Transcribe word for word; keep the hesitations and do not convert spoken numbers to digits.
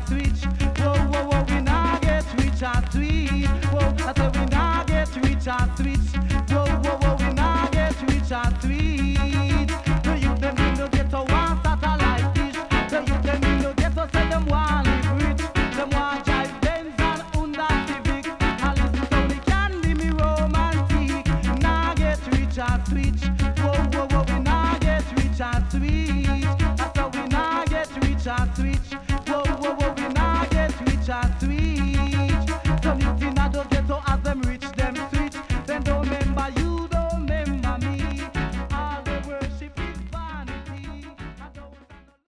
switch. Whoa, whoa, whoa, we not get rich or tweet. Whoa, I said we not get rich or switch.